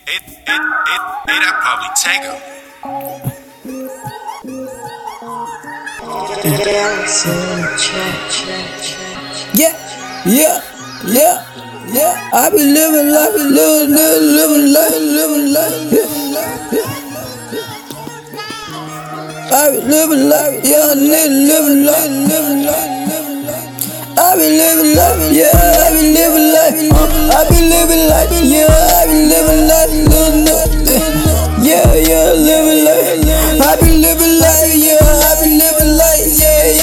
That probably take her. Yeah, yeah, yeah, yeah. I be living life, living life, yeah. I be living life, yeah, nigga, living life. I be living life, yeah, I be living life, I be living life, yeah, I be living life, yeah, yeah, living life. I be living life, yeah, I be living life, yeah,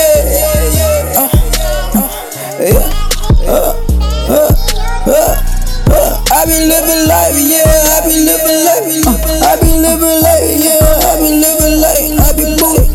I be living life, yeah, I be living life, I be living life, yeah, I be living life, I be booty,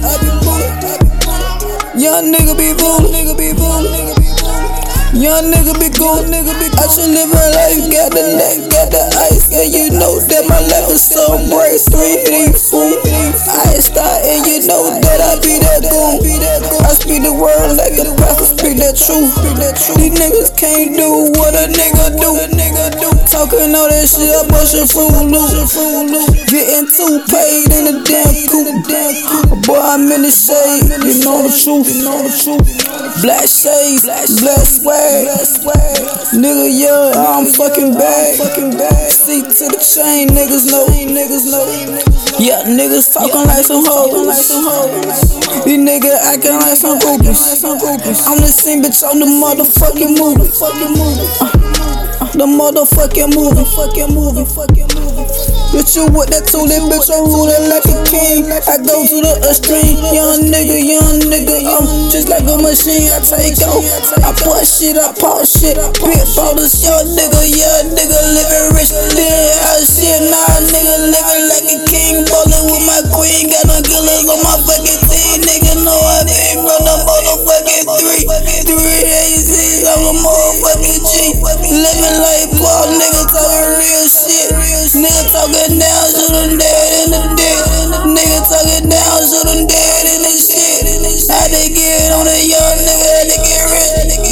young nigga be boom, young nigga be cool, I should live my life, got the neck, got the ice, and you know that my life is so bright, 384, I start and you know that I be that goon, I speak the word like a pastor, speak that truth, these niggas can't do what a nigga do, talking all that shit, I bust your fruit loop, getting too paid in the damn coupe, boy I'm in the shade, you know the truth, black shades, black swag, nigga, yeah, I'm fucking bad. Seat to the chain, niggas know. Yeah, niggas talking like some hoes. These niggas acting like some groupies. I'm the same bitch on the motherfucking movie. The motherfucking movie. Bitch, you with that toolie, bitch, I'm ruling like a king. I go to the extreme, young nigga, I'm just like a machine, I take off. I put shit, I pop shit, big ballers, young nigga, living rich. Then I shit, nah, nigga, living like a king, ballin' with my queen, got no killers on my fucking team, nigga, know I been from the motherfucking 3 AZs, I'm a motherfucking G, living like Paul, nigga, talking real shit, nigga talking down, shoot them dead in the dick, nigga talking down, shoot them dead in the shit, had to get on a young nigga, had to get rich.